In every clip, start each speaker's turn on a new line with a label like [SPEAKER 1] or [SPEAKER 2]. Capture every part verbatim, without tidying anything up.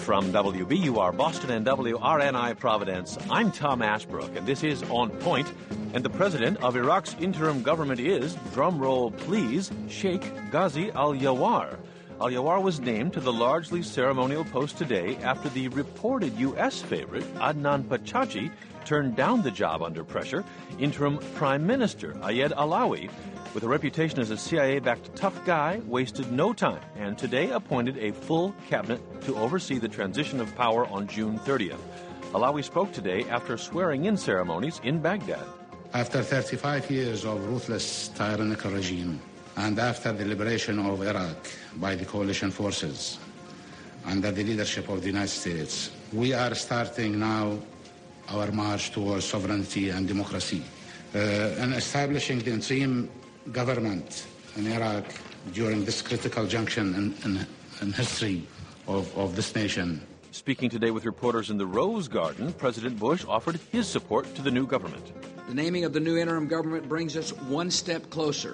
[SPEAKER 1] From W B U R Boston and W R N I Providence, I'm Tom Ashbrook, and this is On Point. And the president of Iraq's interim government is, drumroll please, Sheikh Ghazi al-Yawar. Al-Yawar was named to the largely ceremonial post today after the reported U S favorite, Adnan Pachachi, turned down the job under pressure. Interim Prime Minister Ayed Alawi, with a reputation as a C I A-backed tough guy, wasted no time and today appointed a full cabinet to oversee the transition of power on June thirtieth. Alawi spoke today after swearing-in ceremonies in Baghdad.
[SPEAKER 2] After thirty-five years of ruthless, tyrannical regime, and after the liberation of Iraq by the coalition forces under the leadership of the United States, we are starting now our march towards sovereignty and democracy. Uh, and establishing the interim government in Iraq during this critical junction in, in, in history of, of this nation.
[SPEAKER 1] Speaking today with reporters in the Rose Garden, President Bush offered his support to the new government.
[SPEAKER 3] The naming of the new interim government brings us one step closer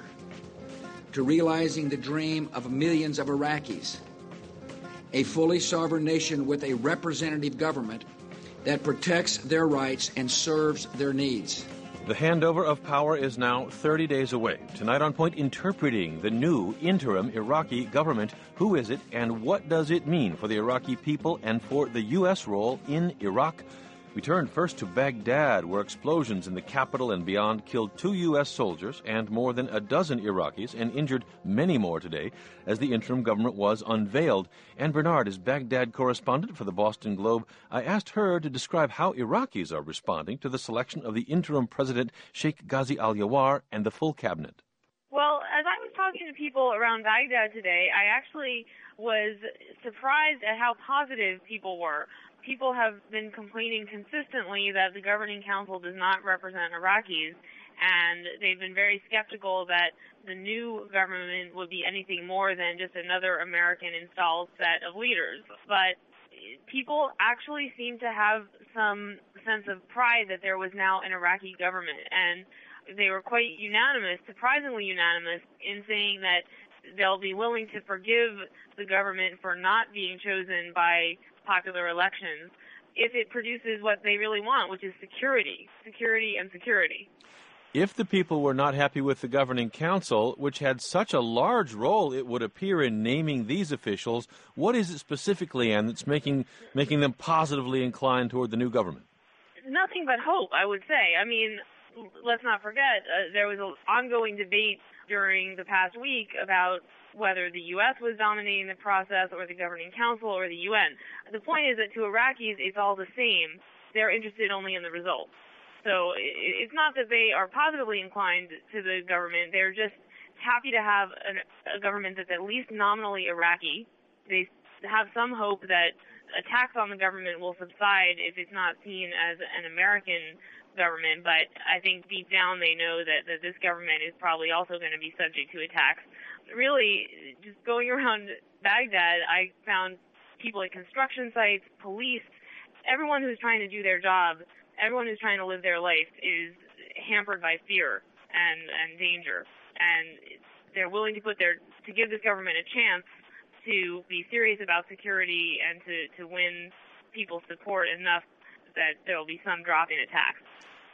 [SPEAKER 3] to realizing the dream of millions of Iraqis, a fully sovereign nation with a representative government that protects their rights and serves their needs.
[SPEAKER 1] The handover of power is now thirty days away. Tonight on Point, interpreting the new interim Iraqi government. Who is it and what does it mean for the Iraqi people and for the U S role in Iraq? We turn first to Baghdad, where explosions in the capital and beyond killed two U S soldiers and more than a dozen Iraqis and injured many more today as the interim government was unveiled. Ann Bernard is Baghdad correspondent for the Boston Globe. I asked her to describe how Iraqis are responding to the selection of the interim president, Sheikh Ghazi al-Yawar, and the full cabinet.
[SPEAKER 4] Well, as I was talking to people around Baghdad today, I actually was surprised at how positive people were. People have been complaining consistently that the governing council does not represent Iraqis, and they've been very skeptical that the new government would be anything more than just another American-installed set of leaders. But people actually seem to have some sense of pride that there was now an Iraqi government, and they were quite unanimous, surprisingly unanimous, in saying that they'll be willing to forgive the government for not being chosen by popular elections if it produces what they really want, which is security, security and security.
[SPEAKER 1] If the people were not happy with the governing council, which had such a large role, it would appear, in naming these officials, what is it specifically, Anne, that's making making them positively inclined toward the new government?
[SPEAKER 4] Nothing but hope, I would say. I mean, let's not forget, uh, there was an ongoing debate during the past week about whether the U S was dominating the process or the governing council or the U N. The point is that to Iraqis, it's all the same. They're interested only in the results. So it's not that they are positively inclined to the government. They're just happy to have an, a government that's at least nominally Iraqi. They have some hope that attacks on the government will subside if it's not seen as an American government. But I think deep down they know that, that this government is probably also going to be subject to attacks. Really, just going around Baghdad, I found people at construction sites, police, everyone who's trying to do their job, everyone who's trying to live their life is hampered by fear and, and danger. And they're willing to put their to give this government a chance to be serious about security and to, to win people's support enough that there will be some drop in attacks.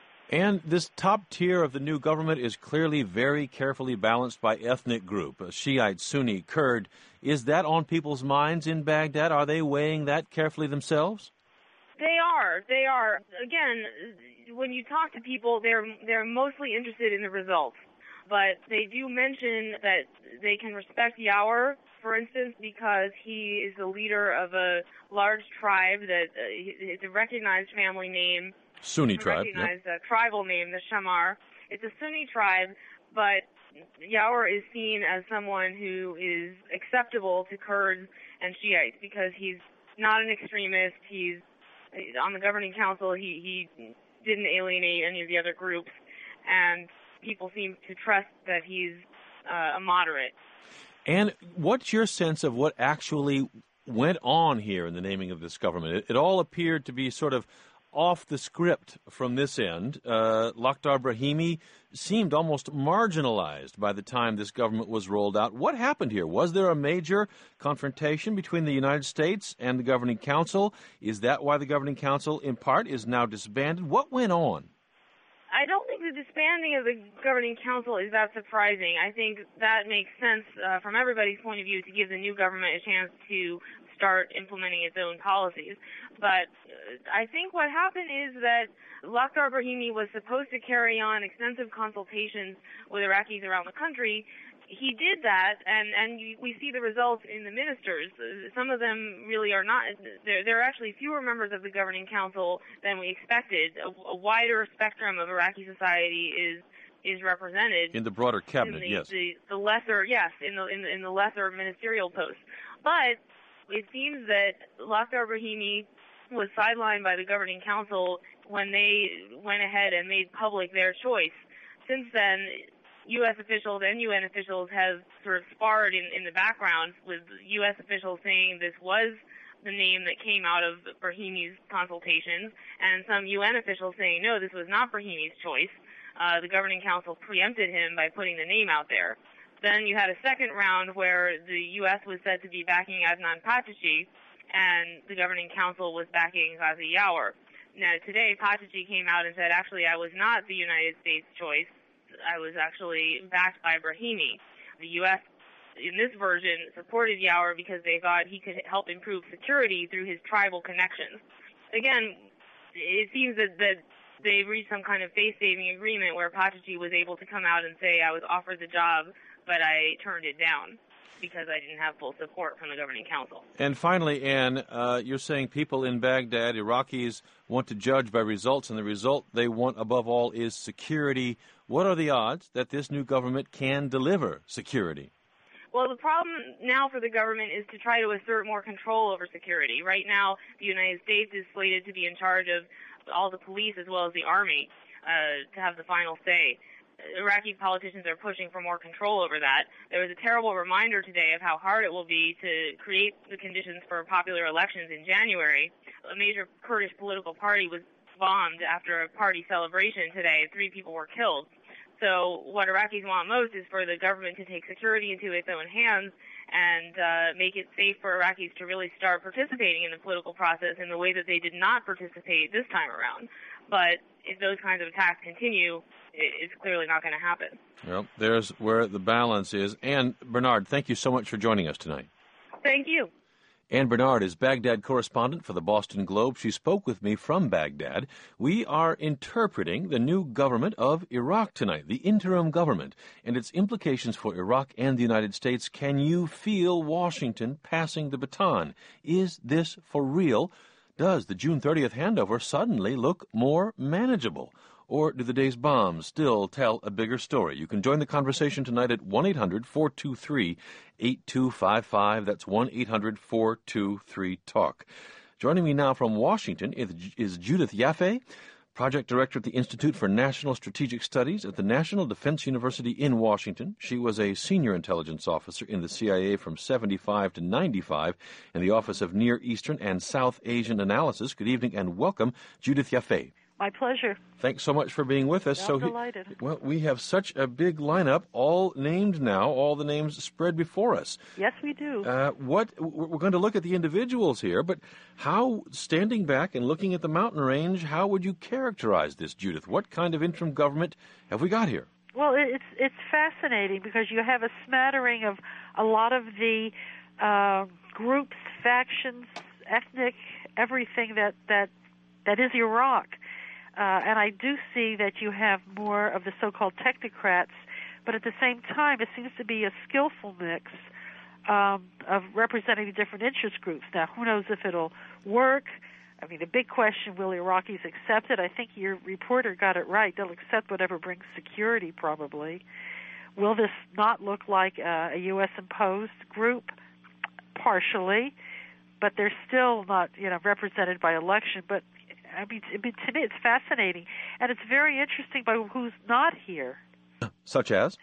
[SPEAKER 1] And this top tier of the new government is clearly very carefully balanced by ethnic group, Shiite, Sunni, Kurd. Is that on people's minds in Baghdad? Are they weighing that carefully themselves?
[SPEAKER 4] They are. They are. Again, when you talk to people, they're they're mostly interested in the results. But they do mention that they can respect Yawar, for instance, because he is the leader of a large tribe that uh, is a recognized family name.
[SPEAKER 1] Sunni tribe.
[SPEAKER 4] Recognized
[SPEAKER 1] yep.
[SPEAKER 4] a tribal name, the Shamar. It's a Sunni tribe, but Yawar is seen as someone who is acceptable to Kurds and Shiites because he's not an extremist. He's on the governing council. He, he didn't alienate any of the other groups, and people seem to trust that he's uh, a moderate.
[SPEAKER 1] And what's your sense of what actually went on here in the naming of this government? It, it all appeared to be sort of off the script from this end. Uh, Lakhdar Brahimi seemed almost marginalized by the time this government was rolled out. What happened here? Was there a major confrontation between the United States and the Governing Council? Is that why the Governing Council, in part, is now disbanded? What went on?
[SPEAKER 4] I don't think the disbanding of the Governing Council is that surprising. I think that makes sense uh, from everybody's point of view to give the new government a chance to start implementing its own policies. But uh, I think what happened is that Lakhdar Brahimi was supposed to carry on extensive consultations with Iraqis around the country. He did that, and, and we see the results in the ministers. Some of them really are not. There, there are actually fewer members of the Governing Council than we expected. A, a wider spectrum of Iraqi society is is represented
[SPEAKER 1] in the broader cabinet.
[SPEAKER 4] The,
[SPEAKER 1] yes,
[SPEAKER 4] the, the lesser, yes, in the, in the in the lesser ministerial posts. But it seems that Lakhdar Brahimi was sidelined by the Governing Council when they went ahead and made public their choice. Since then, U S officials and U N officials have sort of sparred in, in the background, with U S officials saying this was the name that came out of Brahimi's consultations, and some U N officials saying, no, this was not Brahimi's choice. Uh, the Governing Council preempted him by putting the name out there. Then you had a second round where the U S was said to be backing Adnan Patachi, and the Governing Council was backing Ghazi Yawer. Now, today, Patachi came out and said, actually, I was not the United States choice. I was actually backed by Brahimi. The U S, in this version, supported Yawer because they thought he could help improve security through his tribal connections. Again, it seems that, that they reached some kind of face-saving agreement where Patachi was able to come out and say, I was offered the job, but I turned it down because I didn't have full support from the Governing Council.
[SPEAKER 1] And finally, Ann, uh, you're saying people in Baghdad, Iraqis, want to judge by results, and the result they want above all is security. What are the odds that this new government can deliver security?
[SPEAKER 4] Well, the problem now for the government is to try to assert more control over security. Right now, the United States is slated to be in charge of all the police as well as the army uh, to have the final say. Iraqi politicians are pushing for more control over that. There was a terrible reminder today of how hard it will be to create the conditions for popular elections in January. A major Kurdish political party was bombed after a party celebration today. Three people were killed. So what Iraqis want most is for the government to take security into its own hands and uh, make it safe for Iraqis to really start participating in the political process in the way that they did not participate this time around. But if those kinds of attacks continue, it's clearly not going to happen.
[SPEAKER 1] Well, there's where the balance is. Ann Bernard, thank you so much for joining us tonight.
[SPEAKER 4] Thank you.
[SPEAKER 1] Ann Bernard is Baghdad correspondent for the Boston Globe. She spoke with me from Baghdad. We are interpreting the new government of Iraq tonight, the interim government, and its implications for Iraq and the United States. Can you feel Washington passing the baton? Is this for real? Does the June thirtieth handover suddenly look more manageable? Or do the day's bombs still tell a bigger story? You can join the conversation tonight at one eight hundred four two three eight two five five. That's one eight hundred four two three talk. Joining me now from Washington is, is Judith Yaffe, Project Director at the Institute for National Strategic Studies at the National Defense University in Washington. She was a senior intelligence officer in the C I A from seventy-five to ninety-five in the Office of Near Eastern and South Asian Analysis. Good evening and welcome, Judith Yaffe.
[SPEAKER 5] My pleasure.
[SPEAKER 1] Thanks so much for being with us.
[SPEAKER 5] I'm
[SPEAKER 1] so
[SPEAKER 5] delighted.
[SPEAKER 1] He, well, we have such a big lineup, all named now, all the names spread before us.
[SPEAKER 5] Yes, we do.
[SPEAKER 1] Uh, what we're going to look at the individuals here, but how, standing back and looking at the mountain range, how would you characterize this, Judith? What kind of interim government have we got here?
[SPEAKER 5] Well, it's it's fascinating because you have a smattering of a lot of the uh, groups, factions, ethnic, everything that that that is Iraq. Uh, and I do see that you have more of the so-called technocrats, but at the same time, it seems to be a skillful mix um, of representing the different interest groups. Now, who knows if it'll work? I mean, the big question, will Iraqis accept it? I think your reporter got it right. They'll accept whatever brings security, probably. Will this not look like uh, a U S-imposed group? Partially, but they're still not, you know, represented by election. But I mean, to me, it's fascinating, and it's very interesting by who's not here.
[SPEAKER 1] Such as?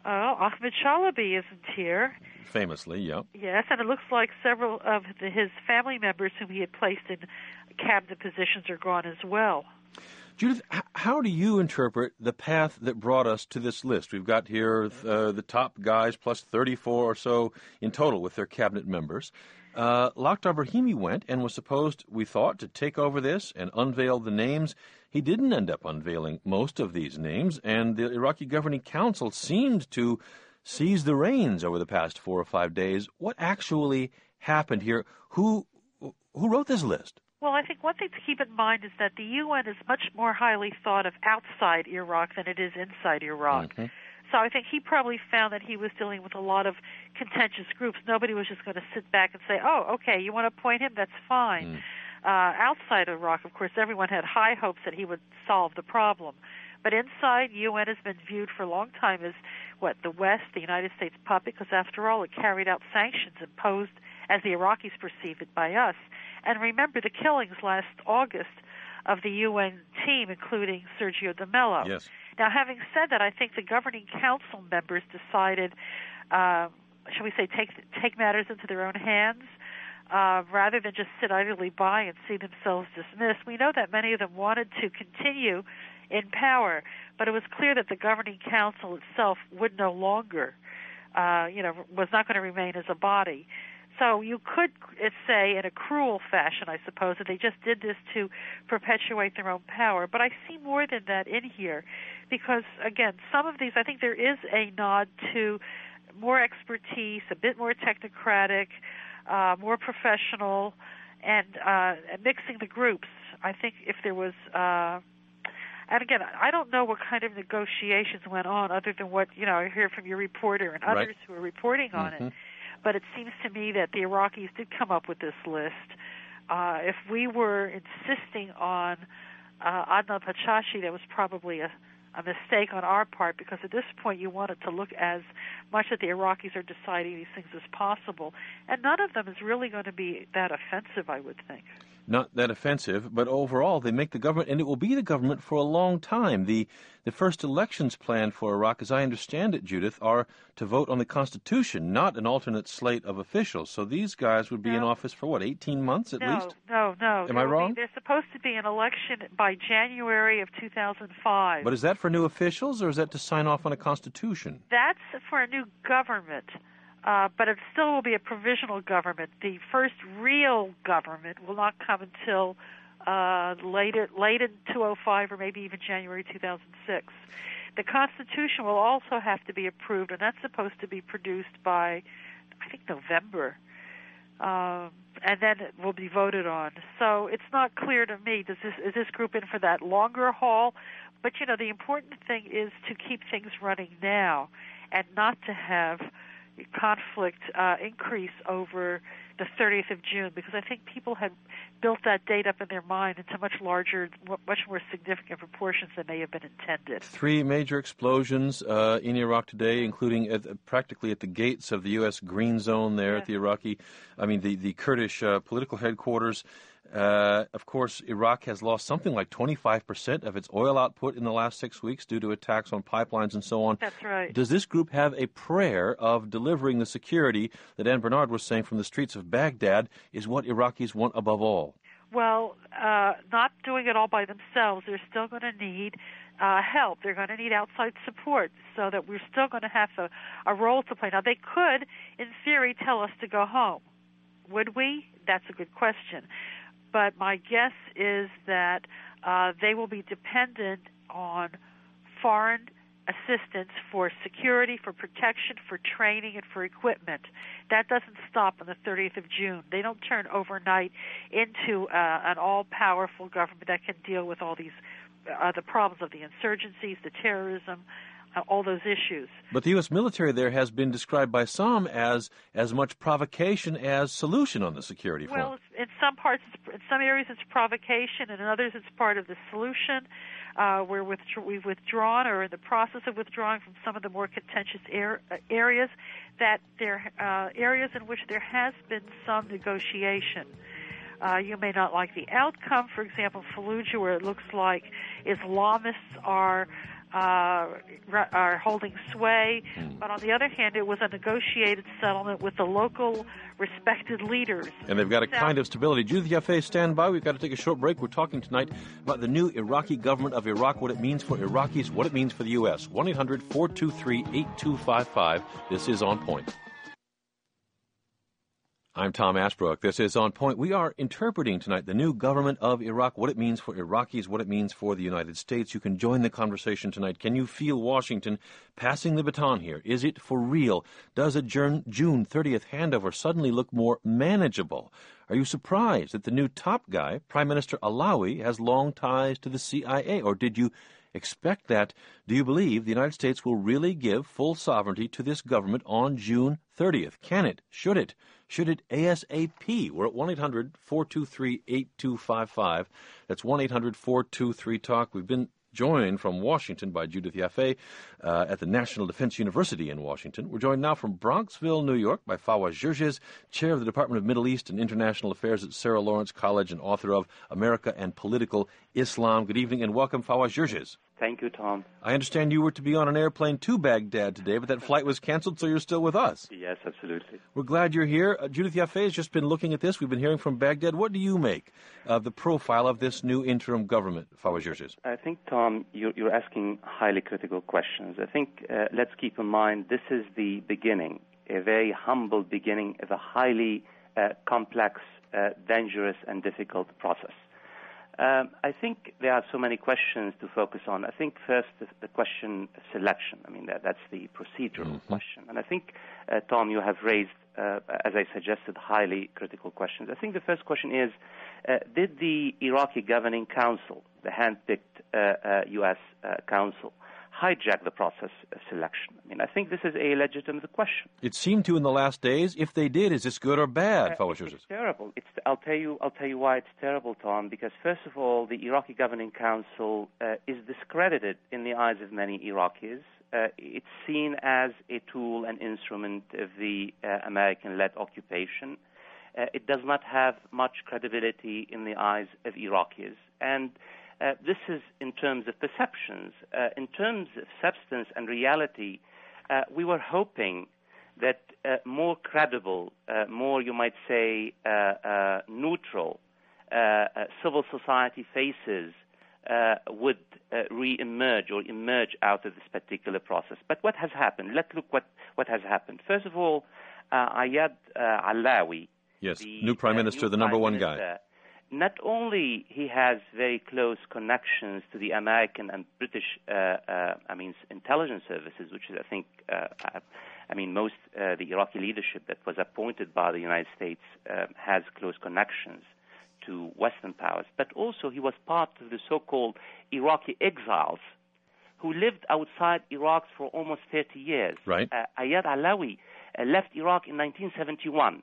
[SPEAKER 5] Oh, Ahmed Chalabi isn't here.
[SPEAKER 1] Famously, yeah.
[SPEAKER 5] Yes, and it looks like several of the, his family members whom he had placed in cabinet positions are gone as well.
[SPEAKER 1] Judith, how do you interpret the path that brought us to this list? We've got here uh, the top guys plus thirty-four or so in total with their cabinet members. Uh, Lakhdar Brahimi went and was supposed, we thought, to take over this and unveil the names. He didn't end up unveiling most of these names, and the Iraqi Governing Council seemed to seize the reins over the past four or five days. What actually happened here? Who who wrote this list?
[SPEAKER 5] Well, I think one thing to keep in mind is that the U N is much more highly thought of outside Iraq than it is inside Iraq. Mm-hmm. So I think he probably found that he was dealing with a lot of contentious groups. Nobody was just going to sit back and say, oh, okay, you want to appoint him? That's fine. Mm. Uh, outside Iraq, of course, everyone had high hopes that he would solve the problem. But inside, U N has been viewed for a long time as, what, the West, the United States puppet, because after all, it carried out sanctions imposed as the Iraqis perceive it by us. And remember the killings last August of the U N team, including Sergio de Mello.
[SPEAKER 1] Yes.
[SPEAKER 5] Now, having said that, I think the Governing Council members decided, uh, shall we say, take take matters into their own hands, uh, rather than just sit idly by and see themselves dismissed. We know that many of them wanted to continue in power, but it was clear that the Governing Council itself would no longer, uh, you know, was not going to remain as a body. So you could say in a cruel fashion, I suppose, that they just did this to perpetuate their own power. But I see more than that in here because, again, some of these, I think there is a nod to more expertise, a bit more technocratic, uh, more professional, and uh, mixing the groups. I think if there was... Uh, And again, I don't know what kind of negotiations went on other than what, you know, I hear from your reporter and others
[SPEAKER 1] right.
[SPEAKER 5] who are reporting on mm-hmm. it. But it seems to me that the Iraqis did come up with this list. Uh, if we were insisting on uh, Adnan Pachashi, that was probably a, a mistake on our part because at this point you want it to look as much that the Iraqis are deciding these things as possible. And none of them is really going to be that offensive, I would think.
[SPEAKER 1] Not that offensive, but overall they make the government, and it will be the government for a long time. The the first elections planned for Iraq, as I understand it, Judith, are to vote on the Constitution, not an alternate slate of officials. So these guys would be
[SPEAKER 5] no.
[SPEAKER 1] in office for, what, eighteen months at
[SPEAKER 5] no,
[SPEAKER 1] least?
[SPEAKER 5] No, no, no.
[SPEAKER 1] Am I wrong?
[SPEAKER 5] Be, there's supposed to be an election by January of two thousand five.
[SPEAKER 1] But is that for new officials, or is that to sign off on a Constitution?
[SPEAKER 5] That's for a new government. Uh, but it still will be a provisional government. The first real government will not come until uh, later, late in two thousand five or maybe even January two thousand six. The Constitution will also have to be approved, and that's supposed to be produced by, I think, November. Um, and then it will be voted on. So it's not clear to me, does this, is this group in for that longer haul? But, you know, the important thing is to keep things running now and not to have conflict uh, increase over the thirtieth of June, because I think people had built that date up in their mind into much larger, much more significant proportions than may have been intended.
[SPEAKER 1] Three major explosions uh, in Iraq today, including at, practically at the gates of the U S Green Zone there, yes. at the Iraqi, I mean the, the Kurdish uh, political headquarters. Uh, of course, Iraq has lost something like twenty-five percent of its oil output in the last six weeks due to attacks on pipelines and so on.
[SPEAKER 5] That's right.
[SPEAKER 1] Does this group have a prayer of delivering the security that Ann Bernard was saying from the streets of Baghdad is what Iraqis want above all?
[SPEAKER 5] Well, uh, not doing it all by themselves. They're still going to need uh, help. They're going to need outside support so that we're still going to have a, a role to play. Now, they could, in theory, tell us to go home. Would we? That's a good question. But my guess is that uh, they will be dependent on foreign assistance for security, for protection, for training, and for equipment. That doesn't stop on the thirtieth of June. They don't turn overnight into uh, an all-powerful government that can deal with all these uh, the problems of the insurgencies, the terrorism, Uh, all those issues.
[SPEAKER 1] But the U S military there has been described by some as as much provocation as solution on the security front.
[SPEAKER 5] Well, in some parts, in some areas it's provocation, and in others it's part of the solution. Uh, we're withdraw- we've withdrawn or in the process of withdrawing from some of the more contentious er- areas, that there uh, areas in which there has been some negotiation. Uh, you may not like the outcome. For example, Fallujah, where it looks like Islamists are uh, are holding sway. Mm. But on the other hand, it was a negotiated settlement with the local respected leaders.
[SPEAKER 1] And they've got a kind of stability. Judith Yaffe, stand by. We've got to take a short break. We're talking tonight about the new Iraqi government of Iraq, what it means for Iraqis, what it means for the U S. one eight hundred four two three eight two five five. This is On Point. I'm Tom Ashbrook. This is On Point. We are interpreting tonight the new government of Iraq, what it means for Iraqis, what it means for the United States. You can join the conversation tonight. Can you feel Washington passing the baton here? Is it for real? Does a June thirtieth handover suddenly look more manageable? Are you surprised that the new top guy, Prime Minister Alawi, has long ties to the C I A? Or did you expect that? Do you believe the United States will really give full sovereignty to this government on June thirtieth? Can it? Should it? Should it ASAP? We're at one eight hundred four two three eight two five five. That's one eight hundred four two three talk. We've been joined from Washington by Judith Yaffe uh, at the National Defense University in Washington. We're joined now from Bronxville, New York, by Fawaz Gerges, chair of the Department of Middle East and International Affairs at Sarah Lawrence College and author of America and Political Islam. Good evening and welcome, Fawaz Gerges.
[SPEAKER 6] Thank you, Tom.
[SPEAKER 1] I understand you were to be on an airplane to Baghdad today, but that flight was canceled, so you're still with us.
[SPEAKER 6] Yes, absolutely.
[SPEAKER 1] We're glad you're here. Uh, Judith Yaffe has just been looking at this. We've been hearing from Baghdad. What do you make of the profile of this new interim government, Fawaz Gerges?
[SPEAKER 6] I think, Tom, you're, you're asking highly critical questions. I think uh, let's keep in mind this is the beginning, a very humble beginning of a highly uh, complex, uh, dangerous, and difficult process. Um, I think there are so many questions to focus on. I think first the, the question of selection. I mean, that, that's the procedural mm-hmm. question. And I think, uh, Tom, you have raised, uh, as I suggested, highly critical questions. I think the first question is, uh, did the Iraqi Governing Council, the hand-picked uh, uh, U S uh, Council, hijack the process of selection? I mean, I think this is a legitimate question.
[SPEAKER 1] It seemed to in the last days. If they did, is this good or bad,
[SPEAKER 6] uh,
[SPEAKER 1] Fawaz Gerges?
[SPEAKER 6] It's terrible. It's, I'll tell you. I'll tell you why it's terrible, Tom. Because first of all, the Iraqi Governing Council uh, is discredited in the eyes of many Iraqis. Uh, it's seen as a tool and instrument of the uh, American-led occupation. Uh, it does not have much credibility in the eyes of Iraqis, and Uh, this is in terms of perceptions. Uh, in terms of substance and reality, uh, we were hoping that uh, more credible, uh, more, you might say, uh, uh, neutral uh, uh, civil society faces uh, would uh, re-emerge or emerge out of this particular process. But what has happened? Let's look what, what has happened. First of all, uh, Ayad uh, Alawi,
[SPEAKER 1] yes,
[SPEAKER 6] the
[SPEAKER 1] new prime
[SPEAKER 6] uh,
[SPEAKER 1] minister,
[SPEAKER 6] new
[SPEAKER 1] the number
[SPEAKER 6] prime
[SPEAKER 1] one
[SPEAKER 6] minister,
[SPEAKER 1] guy.
[SPEAKER 6] Not only he has very close connections to the American and British, uh, uh, I mean, intelligence services, which is, I think, uh, I mean, most uh, the Iraqi leadership that was appointed by the United States uh, has close connections to Western powers. But also he was part of the so-called Iraqi exiles who lived outside Iraq for almost thirty years.
[SPEAKER 1] Right.
[SPEAKER 6] Uh, Ayad Alawi uh, left Iraq in nineteen seventy-one.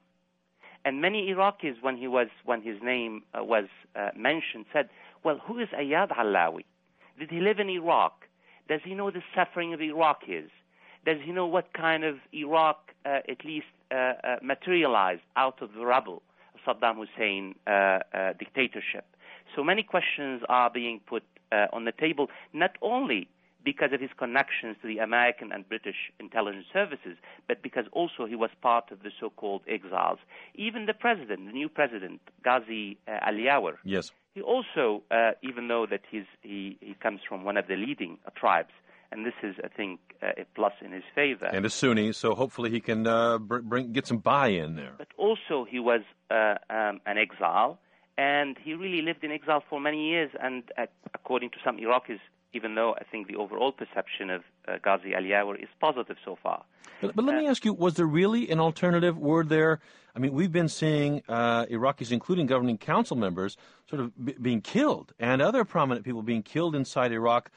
[SPEAKER 6] And many Iraqis, when he was, when his name uh, was uh, mentioned, said, "Well, who is Ayad Alawi? Did he live in Iraq? Does he know the suffering of Iraqis? Does he know what kind of Iraq uh, at least uh, uh, materialized out of the rubble of Saddam Hussein uh, uh, dictatorship?" So many questions are being put uh, on the table, not only because of his connections to the American and British intelligence services, but because also he was part of the so-called exiles. Even the president, the new president, Ghazi uh, Aliyawer,
[SPEAKER 1] yes,
[SPEAKER 6] he also, uh, even though that he's, he, he comes from one of the leading uh, tribes, and this is, I think, uh, a plus in his favor.
[SPEAKER 1] And a Sunni, so hopefully he can uh, br- bring get some buy-in there.
[SPEAKER 6] But also he was uh, um, an exile, and he really lived in exile for many years, and uh, according to some Iraqis, even though I think the overall perception of uh, Ghazi Aliyawer is positive so far.
[SPEAKER 1] But, but let uh, me ask you, was there really an alternative? Were there, I mean, we've been seeing uh, Iraqis, including governing council members, sort of b- being killed, and other prominent people being killed inside Iraq.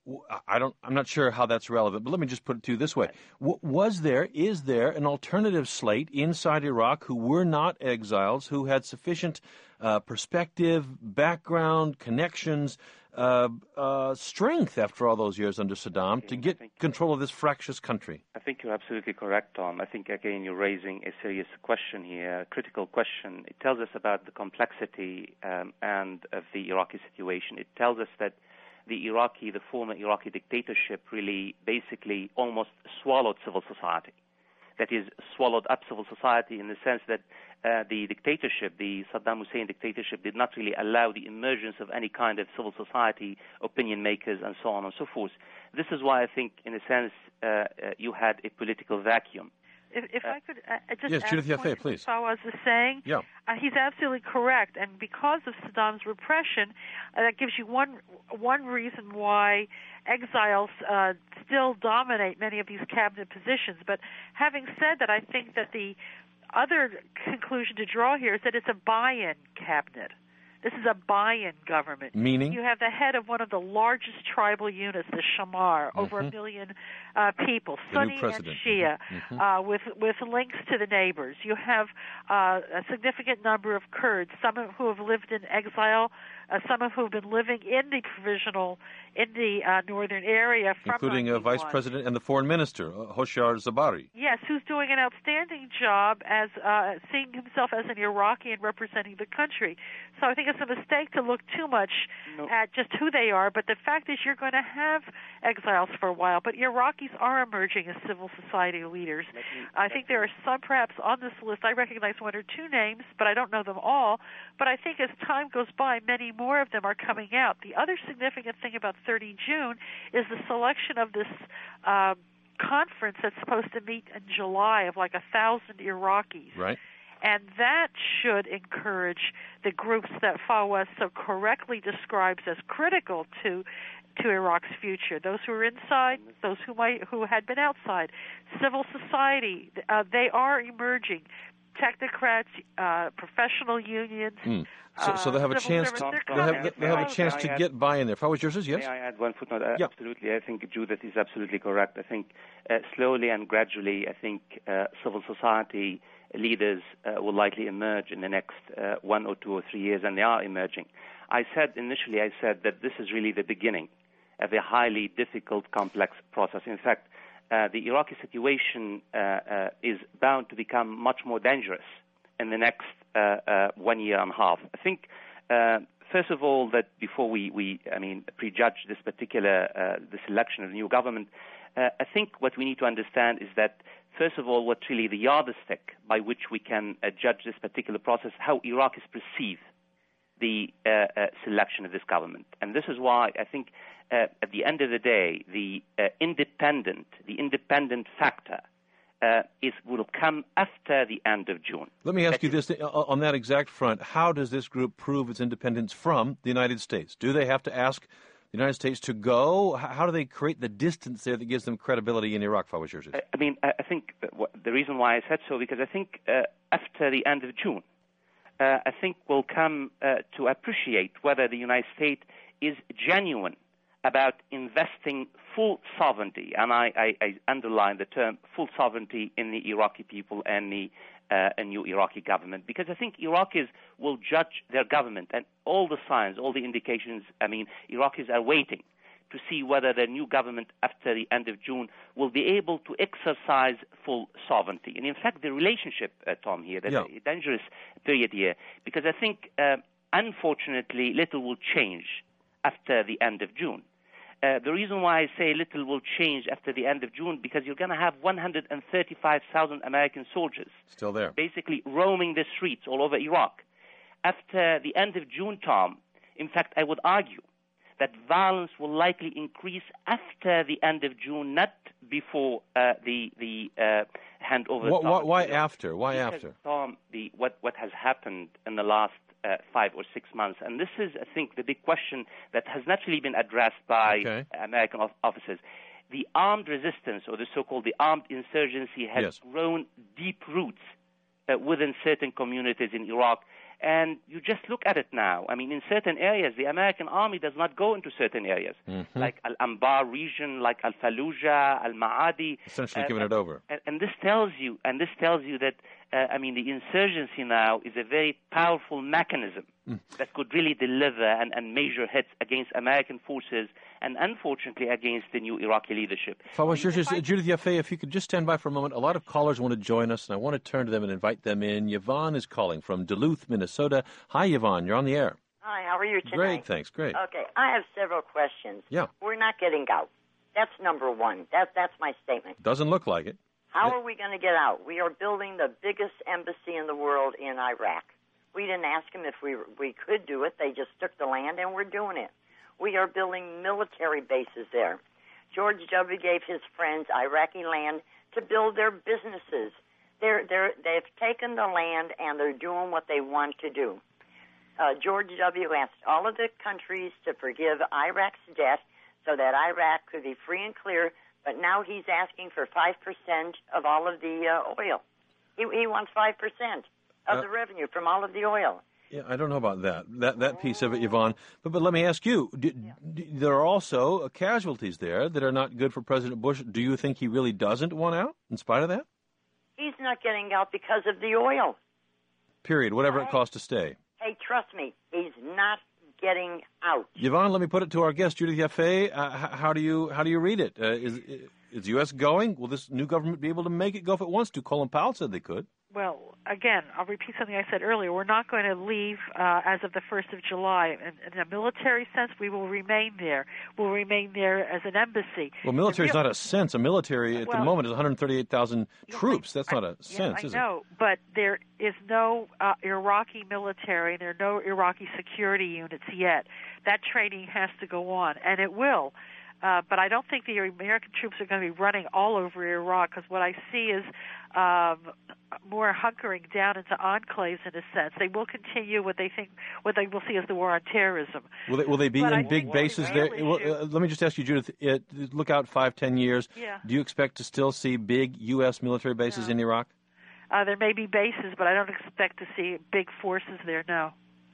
[SPEAKER 1] I don't, I'm not sure how that's relevant, but let me just put it to you this way. W- was there, is there an alternative slate inside Iraq who were not exiles, who had sufficient uh, perspective, background, connections, uh, uh, strength after all those years under Saddam okay, to get control of this fractious country?
[SPEAKER 6] I think you're absolutely correct, Tom. I think, again, you're raising a serious question here, a critical question. It tells us about the complexity um, and of the Iraqi situation. It tells us that the Iraqi, the former Iraqi dictatorship really basically almost swallowed civil society. That is, swallowed up civil society in the sense that uh, the dictatorship, the Saddam Hussein dictatorship, did not really allow the emergence of any kind of civil society, opinion makers, and so on and so forth. This is why I think, in a sense, uh, uh, you had a political vacuum.
[SPEAKER 5] If, if uh, I could uh, just
[SPEAKER 1] yes,
[SPEAKER 5] add
[SPEAKER 1] Judith
[SPEAKER 5] a point
[SPEAKER 1] Yaffe, please.
[SPEAKER 5] Fawaz is saying,
[SPEAKER 1] yeah.
[SPEAKER 5] uh, he's absolutely correct. And because of Saddam's repression, uh, that gives you one one reason why exiles uh, still dominate many of these cabinet positions. But having said that, I think that the other conclusion to draw here is that it's a buy-in cabinet. This is a buy-in government.
[SPEAKER 1] Meaning?
[SPEAKER 5] You have the head of one of the largest tribal units, the Shamar, mm-hmm. over a million uh, people,
[SPEAKER 1] the
[SPEAKER 5] Sunni and Shia, mm-hmm. uh, with with links to the neighbors. You have uh, a significant number of Kurds, some who have lived in exile, uh, some who have been living in the provisional, in the uh, northern area. From
[SPEAKER 1] Including a vice president and the foreign minister, uh, Hoshyar Zabari.
[SPEAKER 5] Yes, who's doing an outstanding job as uh, seeing himself as an Iraqi and representing the country. So I think it's a mistake to look too much no. at just who they are, but the fact is you're going to have exiles for a while, but Iraqis are emerging as civil society leaders. Me, I think there are some perhaps on this list. I recognize one or two names, but I don't know them all. But I think as time goes by, many more of them are coming out. The other significant thing about thirty June is the selection of this uh, conference that's supposed to meet in July of like a thousand Iraqis.
[SPEAKER 1] Right.
[SPEAKER 5] And that should encourage the groups that Fawaz so correctly describes as critical to to Iraq's future. Those who are inside, those who might who had been outside, civil society. Uh, they are emerging. Technocrats, uh, professional unions.
[SPEAKER 1] Mm. So, so they have a chance. To, they have, they have a chance to get by-in there. If I was yours, yes.
[SPEAKER 6] May I add one footnote? Uh,
[SPEAKER 1] yeah.
[SPEAKER 6] Absolutely. I think Judith is absolutely correct. I think uh, slowly and gradually, I think uh, civil society leaders uh, will likely emerge in the next uh, one or two or three years, and they are emerging. I said initially, I said that this is really the beginning of a highly difficult, complex process. In fact, uh, the Iraqi situation uh, uh, is bound to become much more dangerous in the next uh, uh, one year and a half. I think, uh, first of all, that before we, we I mean, prejudge this particular uh, the selection of the new government, uh, I think what we need to understand is that, first of all, what's really the yardstick by which we can uh, judge this particular process, how Iraqis perceive the uh, uh, selection of this government. And this is why I think uh, at the end of the day, the uh, independent, the independent factor uh, is will come after the end of June.
[SPEAKER 1] Let me ask that you this, on that exact front, how does this group prove its independence from the United States? Do they have to ask the United States to go? How do they create the distance there that gives them credibility in Iraq, Fawaz Shershis?
[SPEAKER 6] I mean, I think the reason why I said so, because I think uh, after the end of June, uh, I think we'll come uh, to appreciate whether the United States is genuine about investing full sovereignty, and I, I, I underline the term full sovereignty in the Iraqi people and the uh, a new Iraqi government, because I think Iraqis will judge their government, and all the signs, all the indications, I mean, Iraqis are waiting to see whether the new government after the end of June will be able to exercise full sovereignty. And in fact, the relationship, uh, Tom, here, that's yeah. a dangerous period here, because I think, uh, unfortunately, little will change after the end of June. Uh, the reason why I say little will change after the end of June, because you're going to have one hundred thirty-five thousand American soldiers
[SPEAKER 1] still there,
[SPEAKER 6] basically roaming the streets all over Iraq. After the end of June, Tom, in fact, I would argue that violence will likely increase after the end of June, not before uh, the the uh, handover.
[SPEAKER 1] What, what, why after? Why
[SPEAKER 6] because,
[SPEAKER 1] after?
[SPEAKER 6] Tom, the what what has happened in the last Uh, five or six months. And this is, I think, the big question that has not really been addressed by
[SPEAKER 1] okay.
[SPEAKER 6] American of- officers. The armed resistance, or the so-called the armed insurgency, has
[SPEAKER 1] yes.
[SPEAKER 6] grown deep roots uh, within certain communities in Iraq. And you just look at it now. I mean, in certain areas, the American army does not go into certain areas,
[SPEAKER 1] mm-hmm.
[SPEAKER 6] like Al-Anbar region, like Al-Fallujah, Al-Ma'adi.
[SPEAKER 1] Essentially uh, giving
[SPEAKER 6] and,
[SPEAKER 1] it over.
[SPEAKER 6] And, and this tells you, and this tells you that, uh, I mean, the insurgency now is a very powerful mechanism mm. that could really deliver and, and major hits against American forces and, unfortunately, against the new Iraqi leadership.
[SPEAKER 1] Fawaz Shershis, Judith Yaffe, if you could just stand by for a moment. A lot of callers want to join us, and I want to turn to them and invite them in. Yvonne is calling from Duluth, Minnesota. Hi, Yvonne. You're on the air.
[SPEAKER 7] Hi, how are you tonight?
[SPEAKER 1] Great, thanks. Great.
[SPEAKER 7] Okay, I have several questions.
[SPEAKER 1] Yeah.
[SPEAKER 7] We're not getting out. That's number one. That, that's my statement.
[SPEAKER 1] Doesn't look like it.
[SPEAKER 7] How are we going to get out? We are building the biggest embassy in the world in Iraq. We didn't ask them if we we could do it. They just took the land, and we're doing it. We are building military bases there. George W. gave his friends Iraqi land to build their businesses. They're, they're, they've taken the land, and they're doing what they want to do. Uh, George W. asked all of the countries to forgive Iraq's debt so that Iraq could be free and clear, but now he's asking for five percent of all of the uh, oil. He, he wants five percent of
[SPEAKER 1] uh,
[SPEAKER 7] the revenue from all of the oil.
[SPEAKER 1] Yeah, I don't know about that, that that piece of it, Yvonne. But, but let me ask you, do,
[SPEAKER 7] Yeah.
[SPEAKER 1] do, there are also casualties there that are not good for President Bush. Do you think he really doesn't want out in spite of that?
[SPEAKER 7] He's not getting out because of the oil.
[SPEAKER 1] Period, whatever
[SPEAKER 7] Right.
[SPEAKER 1] it costs to stay.
[SPEAKER 7] Hey, trust me, he's not getting out.
[SPEAKER 1] Yvonne, let me put it to our guest, Judith Yaffe. Uh, h- how do you how do you read it? Uh, is is the U S going? Will this new government be able to make it go if it wants to? Colin Powell said they could.
[SPEAKER 5] Well, again, I'll repeat something I said earlier. We're not going to leave uh, as of the first of July. In, in a military sense, we will remain there. We'll remain there as an embassy.
[SPEAKER 1] Well, military is
[SPEAKER 5] real-
[SPEAKER 1] not a sense. A military at
[SPEAKER 5] Well,
[SPEAKER 1] the moment is one hundred thirty-eight thousand troops. That's
[SPEAKER 5] I,
[SPEAKER 1] not a
[SPEAKER 5] yeah,
[SPEAKER 1] sense,
[SPEAKER 5] I
[SPEAKER 1] is
[SPEAKER 5] know, but there is no uh, Iraqi military, and there are no Iraqi security units yet. That training has to go on, and it will. Uh, but I don't think the American troops are going to be running all over Iraq, because what I see is um, more hunkering down into enclaves in a sense. They will continue what they think, what they will see as the war on terrorism.
[SPEAKER 1] Will they, will they be
[SPEAKER 5] But I
[SPEAKER 1] in big
[SPEAKER 5] think
[SPEAKER 1] bases
[SPEAKER 5] the
[SPEAKER 1] there?
[SPEAKER 5] real
[SPEAKER 1] Well,
[SPEAKER 5] issue-
[SPEAKER 1] uh, let me just ask you, Judith. It, look out five, ten years.
[SPEAKER 5] Yeah.
[SPEAKER 1] Do you expect to still see big U S military bases
[SPEAKER 5] No.
[SPEAKER 1] in Iraq?
[SPEAKER 5] Uh, there may be bases, but I don't expect to see big forces there, no.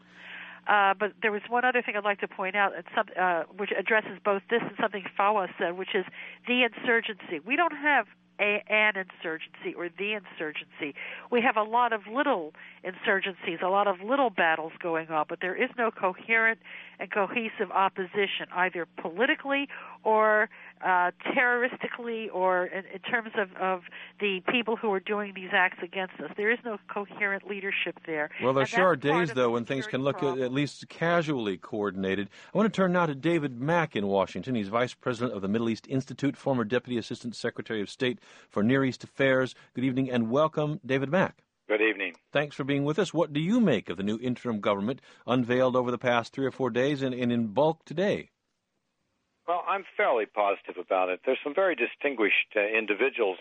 [SPEAKER 5] Uh, but there was one other thing I'd like to point out, and some, uh, which addresses both this and something Fawaz said, which is the insurgency. We don't have a, an insurgency or the insurgency. We have a lot of little insurgencies, a lot of little battles going on, but there is no coherent and cohesive opposition, either politically or uh, terroristically, or in, in terms of, of the people who are doing these acts against us. There is no coherent leadership there.
[SPEAKER 1] Well, there
[SPEAKER 5] And
[SPEAKER 1] sure are
[SPEAKER 5] that's part
[SPEAKER 1] days,
[SPEAKER 5] of
[SPEAKER 1] though,
[SPEAKER 5] the
[SPEAKER 1] when things
[SPEAKER 5] security
[SPEAKER 1] can look at,
[SPEAKER 5] problem.
[SPEAKER 1] at least casually coordinated. I want to turn now to David Mack in Washington. He's Vice President of the Middle East Institute, former Deputy Assistant Secretary of State for Near East Affairs. Good evening and welcome, David Mack.
[SPEAKER 8] Good evening.
[SPEAKER 1] Thanks for being with us. What do you make of the new interim government unveiled over the past three or four days and, and in bulk today?
[SPEAKER 8] Well, I'm fairly positive about it. There's some very distinguished uh, individuals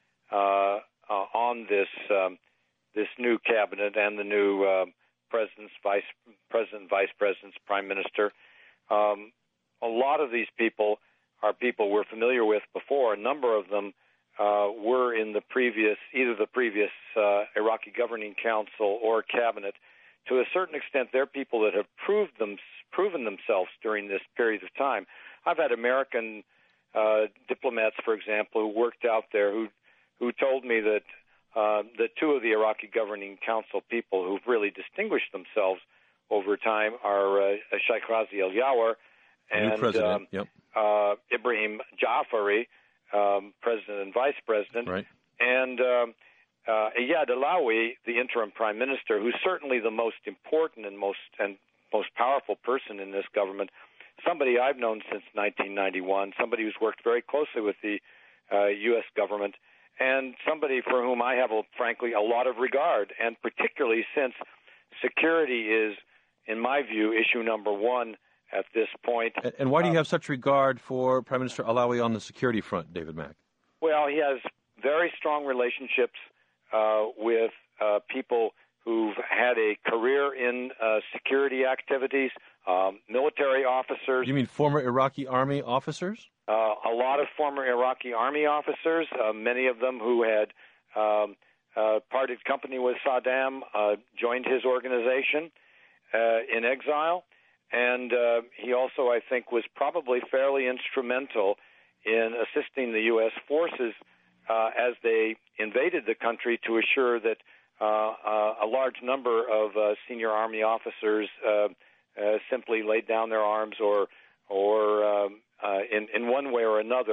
[SPEAKER 8] uh, uh, on this um, this new cabinet and the new uh, president's vice president, vice president's prime minister. Um, a lot of these people are people we're familiar with before. A number of them uh, were in the previous, either the previous uh, Iraqi Governing Council or cabinet. To a certain extent, they're people that have proved them, proven themselves during this period of time. I've had American uh, diplomats, for example, who worked out there who who told me that uh, that two of the Iraqi Governing Council people who've really distinguished themselves over time are uh, Sheikh Razi Al Yawar and
[SPEAKER 1] president,
[SPEAKER 8] um,
[SPEAKER 1] yep.
[SPEAKER 8] uh, Ibrahim Jafari, um, president and vice president,
[SPEAKER 1] Right.
[SPEAKER 8] and um, uh, Iyad Alawi, the interim prime minister, who's certainly the most important and most and most powerful person in this government. Somebody I've known since nineteen ninety-one, somebody who's worked very closely with the uh, U S government, and somebody for whom I have, a, frankly, a lot of regard, and particularly since security is, in my view, issue number one at this point.
[SPEAKER 1] And, and why do you
[SPEAKER 8] Um,
[SPEAKER 1] have such regard for Prime Minister Alawi on the security front, David Mack?
[SPEAKER 8] Well, he has very strong relationships uh, with uh, people who've had a career in uh, security activities, um, military officers.
[SPEAKER 1] You mean former Iraqi army officers?
[SPEAKER 8] Uh, a lot of former Iraqi army officers, uh, many of them who had um, uh, parted company with Saddam, uh, joined his organization uh, in exile. And uh, he also, I think, was probably fairly instrumental in assisting the U S forces uh, as they invaded the country to assure that uh, uh, a large number of uh, senior army officers uh, uh, simply laid down their arms or, or um, uh, in, in one way or another,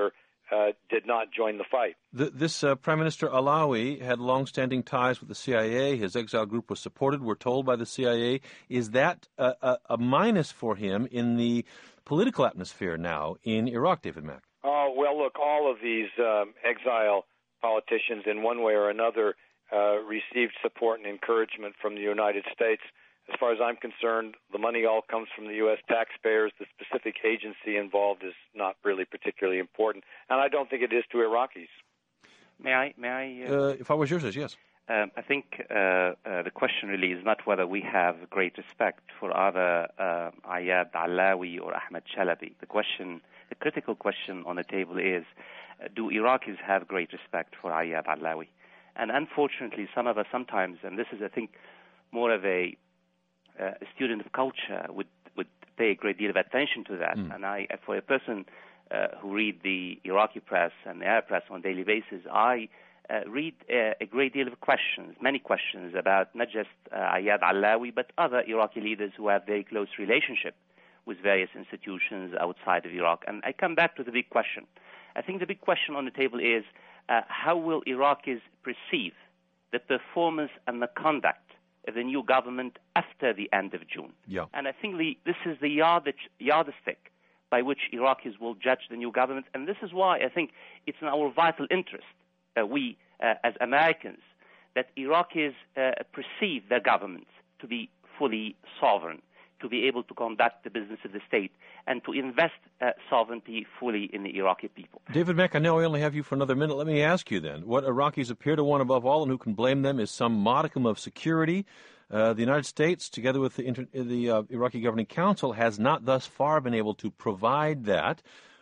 [SPEAKER 8] uh, did not join the fight.
[SPEAKER 1] The, this uh, Prime Minister Alawi had long-standing ties with the C I A. His exile group was supported, we're told, by the C I A. Is that a, a, a minus for him in the political atmosphere now in Iraq, David Mack?
[SPEAKER 8] Oh, well, look, all of these um, exile politicians in one way or another uh, received support and encouragement from the United States. As far as I'm concerned, the money all comes from the U S taxpayers. The specific agency involved is not really particularly important, and I don't think it is to Iraqis.
[SPEAKER 6] May I? May I? Uh,
[SPEAKER 1] uh, if I was yours, yes.
[SPEAKER 6] Um, I think uh, uh, the question really is not whether we have great respect for either uh, Ayad Allawi or Ahmed Chalabi. The question, the critical question on the table is, uh, do Iraqis have great respect for Ayad Allawi? And unfortunately, some of us sometimes, and this is, I think, more of a Uh, a student of culture would, would pay a great deal of attention to that. Mm. And I, for a person uh, who read the Iraqi press and the Arab press on a daily basis, I uh, read uh, a great deal of questions, many questions about not just uh, Ayad Allawi, but other Iraqi leaders who have very close relationship with various institutions outside of Iraq. And I come back to the big question. I think the big question on the table is, uh, how will Iraqis perceive the performance and the conduct of the new government after the end of June?
[SPEAKER 1] Yeah.
[SPEAKER 6] And I think the, this is the yardage, yardstick by which Iraqis will judge the new government. And this is why I think it's in our vital interest, uh, we uh, as Americans, that Iraqis uh, perceive their government to be fully sovereign, to be able to conduct the business of the state, and to invest uh, sovereignty fully in the Iraqi people.
[SPEAKER 1] David Mack, I know I only have you for another minute. Let me ask you then, what Iraqis appear to want above all, and who can blame them, is some modicum of security. Uh, the United States, together with the, inter- the uh, Iraqi Governing Council, has not thus far been able to provide that.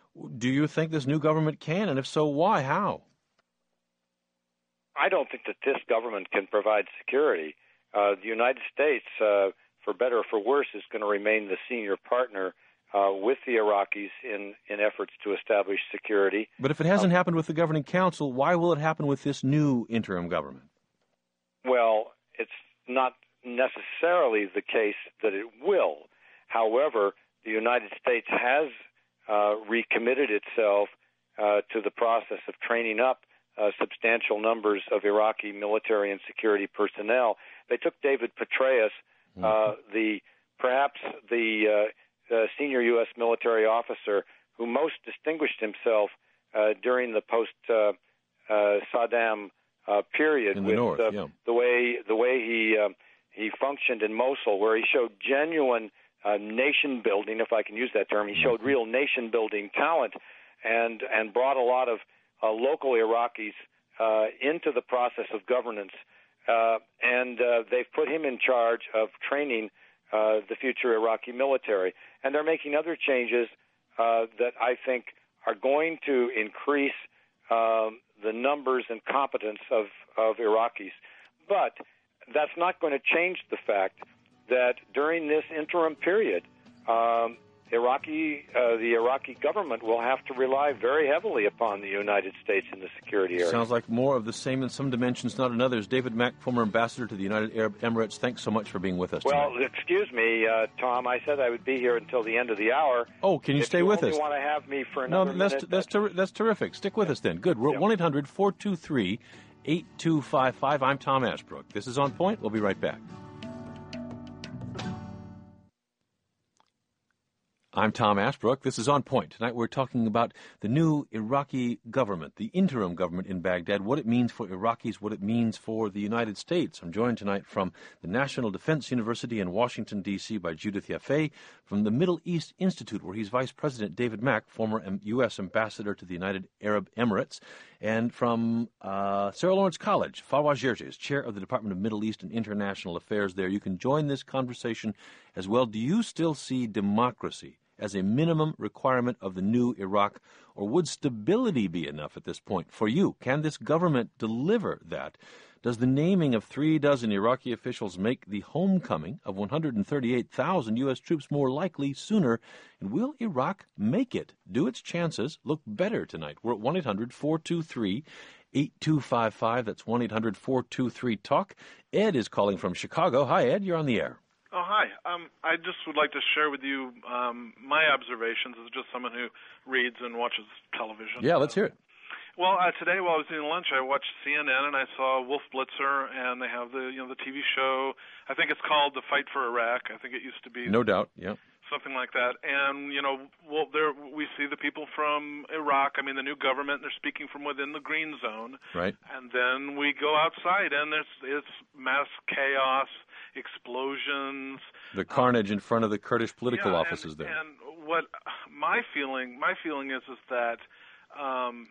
[SPEAKER 1] Do you think this new government can? And if so, why? How?
[SPEAKER 8] I don't think that this government can provide security. Uh, the United States, uh, for better or for worse, is going to remain the senior partner uh, with the Iraqis in, in efforts to establish security.
[SPEAKER 1] But if it hasn't um, happened with the Governing Council, why will it happen with this new interim government?
[SPEAKER 8] Well, it's not necessarily the case that it will. However, the United States has uh, recommitted itself uh, to the process of training up uh, substantial numbers of Iraqi military and security personnel. They took David Petraeus, Uh, the perhaps the uh, uh, senior U S military officer who most distinguished himself uh, during the post uh, uh, Saddam uh, period
[SPEAKER 1] in the
[SPEAKER 8] with
[SPEAKER 1] north,
[SPEAKER 8] uh,
[SPEAKER 1] yeah.
[SPEAKER 8] the way the way he uh, he functioned in Mosul, where he showed genuine uh, nation building, if I can use that term. He showed real nation building talent, and and brought a lot of uh, local Iraqis uh, into the process of governance. Uh, and uh, they've put him in charge of training uh, the future Iraqi military. And they're making other changes uh, that I think are going to increase um, the numbers and competence of, of Iraqis. But that's not going to change the fact that during this interim period, um, Iraqi, uh, the Iraqi government will have to rely very heavily upon the United States in the security area.
[SPEAKER 1] Sounds like more of the same in some dimensions, not in others. David Mack, former ambassador to the United Arab Emirates, thanks so much for being with us
[SPEAKER 8] Well,
[SPEAKER 1] tonight.
[SPEAKER 8] excuse me, uh, Tom. I said I would be here until the end of the hour.
[SPEAKER 1] Oh, can you
[SPEAKER 8] if
[SPEAKER 1] stay
[SPEAKER 8] you
[SPEAKER 1] with
[SPEAKER 8] only
[SPEAKER 1] us?
[SPEAKER 8] want to have me for
[SPEAKER 1] no,
[SPEAKER 8] another
[SPEAKER 1] that's
[SPEAKER 8] minute,
[SPEAKER 1] that's ter- that's terrific. Stick with us then. Good. We're at one eight hundred four two three eight two five five. I'm Tom Ashbrook. This is On Point. We'll be right back. I'm Tom Ashbrook. This is On Point. Tonight we're talking about the new Iraqi government, the interim government in Baghdad, what it means for Iraqis, what it means for the United States. I'm joined tonight from the National Defense University in Washington, D C by Judith Yaffe, from the Middle East Institute, where he's Vice President David Mack, former U S Ambassador to the United Arab Emirates, and from uh, Sarah Lawrence College, Fawaz Gerges, Chair of the Department of Middle East and International Affairs there. You can join this conversation as well. Do you still see democracy as a minimum requirement of the new Iraq, or would stability be enough at this point for you? Can this government deliver that? Does the naming of three dozen Iraqi officials make the homecoming of one hundred thirty-eight thousand U S troops more likely sooner? And will Iraq make it? Do its chances look better tonight? We're at one eight hundred four two three eight two five five. That's one eight hundred four two three talk. Ed is calling from Chicago. Hi, Ed. You're on the air.
[SPEAKER 9] Oh, hi. Um, I just would like to share with you um, my observations as just someone who reads and watches television.
[SPEAKER 1] Yeah, let's hear it.
[SPEAKER 9] Well, uh, today while I was eating lunch, I watched C N N and I saw Wolf Blitzer, and they have the you know the T V show. I think it's called The Fight for Iraq. I think it used to be.
[SPEAKER 1] No doubt. Yeah.
[SPEAKER 9] Something like that. And you know, well, there we see the people from Iraq. I mean, the new government. They're speaking from within the green zone.
[SPEAKER 1] Right.
[SPEAKER 9] And then we go outside, and there's it's mass chaos, explosions.
[SPEAKER 1] The carnage um, in front of the Kurdish political
[SPEAKER 9] yeah,
[SPEAKER 1] offices
[SPEAKER 9] and,
[SPEAKER 1] there.
[SPEAKER 9] And what my feeling, my feeling is, is that. Um,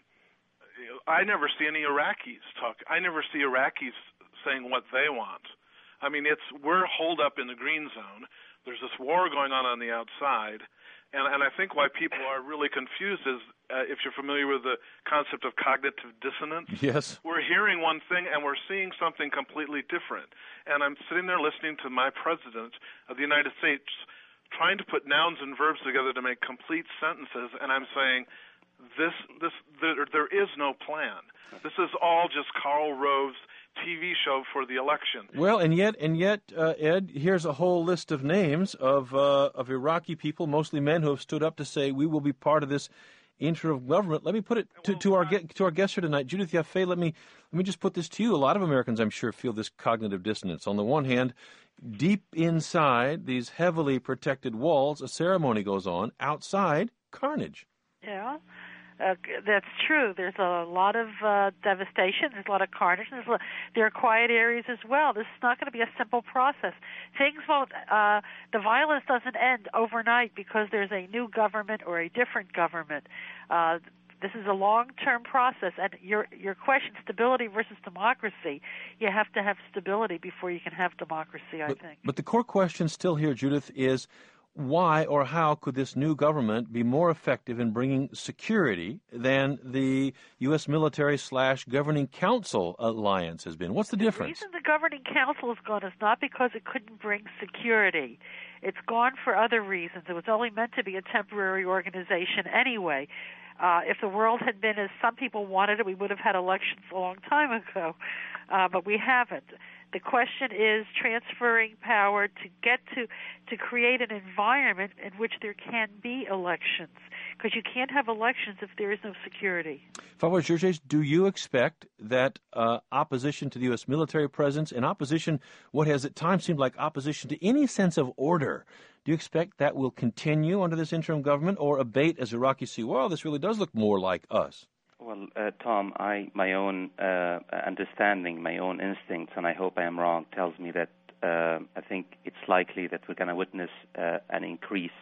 [SPEAKER 9] I never see any Iraqis talk. I never see Iraqis saying what they want. I mean, it's we're holed up in the green zone. There's this war going on on the outside, and and I think why people are really confused is uh, if you're familiar with the concept of cognitive dissonance.
[SPEAKER 1] Yes.
[SPEAKER 9] We're hearing one thing and we're seeing something completely different. And I'm sitting there listening to my president of the United States trying to put nouns and verbs together to make complete sentences, and I'm saying. This, this, there, there is no plan. This is all just Karl Rove's T V show for the election.
[SPEAKER 1] Well, and yet, and yet, uh, Ed, here's a whole list of names of uh, of Iraqi people, mostly men, who have stood up to say we will be part of this interim government. Let me put it to, to our to our guest here tonight, Judith Yaffe. Let me let me just put this to you. A lot of Americans, I'm sure, feel this cognitive dissonance. On the one hand, deep inside these heavily protected walls, a ceremony goes on. Outside, carnage.
[SPEAKER 5] Yeah. Uh, that's true. There's a lot of uh, devastation. There's a lot of carnage. There's a, there are quiet areas as well. This is not going to be a simple process. Things won't. Uh, the violence doesn't end overnight because there's a new government or a different government. Uh, this is a long-term process. And your your question, stability versus democracy, you have to have stability before you can have democracy. I
[SPEAKER 1] but,
[SPEAKER 5] think.
[SPEAKER 1] But the core question still here, Judith, is. Why or how could this new government be more effective in bringing security than the U S military slash governing council alliance has been? What's the difference?
[SPEAKER 5] The reason the governing council is gone is not because it couldn't bring security. It's gone for other reasons. It was only meant to be a temporary organization anyway. Uh, if the world had been as some people wanted it, we would have had elections a long time ago, uh, but we haven't. The question is transferring power to get to to create an environment in which there can be elections, because you can't have elections if there is no security.
[SPEAKER 1] Fatwa Georges, do you expect that uh, opposition to the U S military presence and opposition, what has at times seemed like opposition to any sense of order, do you expect that will continue under this interim government or abate as Iraqis see, well, this really does look more like us?
[SPEAKER 6] Well, uh, Tom, I my own uh, understanding, my own instincts, and I hope I am wrong, tells me that uh, I think it's likely that we're going to witness uh, an increase